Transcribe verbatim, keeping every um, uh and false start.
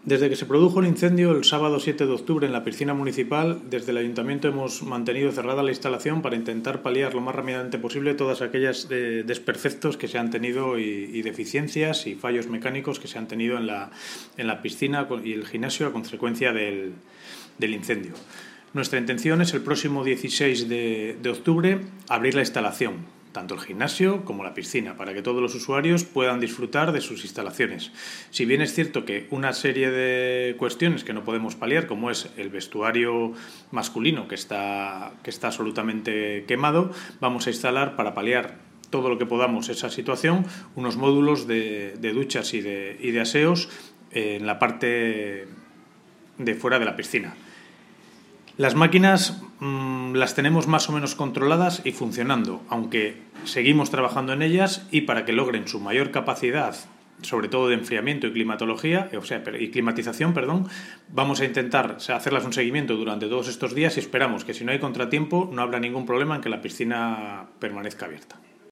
Desde que se produjo el incendio el sábado siete de octubre en la piscina municipal, desde el Ayuntamiento hemos mantenido cerrada la instalación para intentar paliar lo más rápidamente posible todas aquellas eh, desperfectos que se han tenido y, y deficiencias y fallos mecánicos que se han tenido en la, en la piscina y el gimnasio a consecuencia del, del incendio. Nuestra intención es el próximo dieciséis de octubre abrir la instalación, tanto el gimnasio como la piscina, para que todos los usuarios puedan disfrutar de sus instalaciones. Si bien es cierto que una serie de cuestiones que no podemos paliar, como es el vestuario masculino que está, que está absolutamente quemado, vamos a instalar para paliar todo lo que podamos esa situación, unos módulos de, de duchas y de, y de aseos en la parte de fuera de la piscina. Las máquinas mmm, las tenemos más o menos controladas y funcionando, aunque seguimos trabajando en ellas y para que logren su mayor capacidad, sobre todo de enfriamiento y climatología, o sea, y climatización, perdón, vamos a intentar hacerlas un seguimiento durante todos estos días y esperamos que si no hay contratiempo no habrá ningún problema en que la piscina permanezca abierta.